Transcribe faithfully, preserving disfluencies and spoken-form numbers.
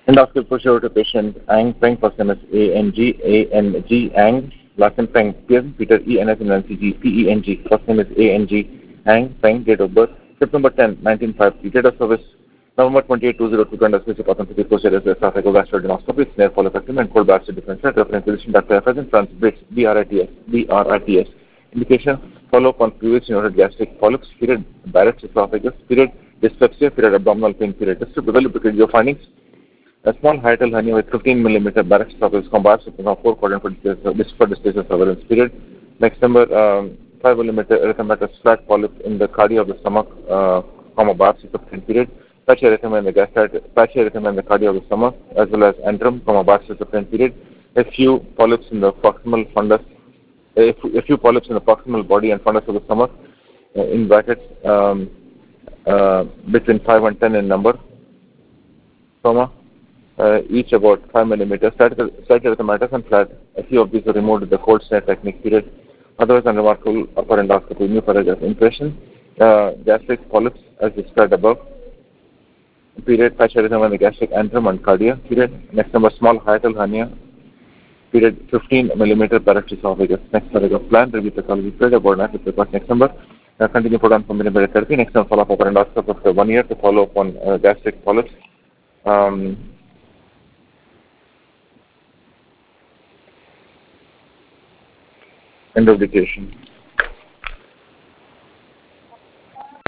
Endoscopy push over to patient Ang Peng, first name is A N G, A N G, Ang, last name Peng, Peter E N S N C G, P E N G, first name is A N G, Ang Peng, date of birth, September tenth, nineteen fifty, date of service, November twenty-eighth, two thousand two, to undergo pathometry procedure as esophagogastroendoscopy, it's near polypectomy and cold biopsy differential, reference physician Doctor F S in France, Brits, B R I T S, B R I T S. Indication, follow-up on previously noted gastric polyps, period, Barrett's esophagus, period, dyspepsia, period, abdominal pain, period. Just to develop your findings. A small hiatal hernia with fifteen millimeter Barrett's esophagus combines with four quadrant for dyspepsia surveillance period. Next number, um, five millimeter erythematous flat polyp in the cardia of the stomach, uh, comma, biopsy subsequent period. Patchy erythema in the gastritis, patchy erythema in the cardia of the stomach, as well as antrum, comma, biopsy subsequent period. A few polyps in the proximal fundus, a few, a few polyps in the proximal body and fundus of the stomach, uh, in brackets, um, uh, between five and ten in number, comma. Uh, each about five millimeters, slight erythematous and flat. A few of these are removed with the cold snare technique period. Otherwise, unremarkable upper endoscopy, new paragraph impression. Uh, gastric polyps as described above. Period, patchy erythema in the gastric antrum and cardia. Period. Next number, small hiatal hernia. Period, fifteen millimeter Barrett's esophagus. Next paragraph, plan, review pathology period, about nine with the next number. Uh, continue program for millimeter therapy. Next number, follow up upper endoscopy after one year to follow up on uh, gastric polyps. Um, End of dictation.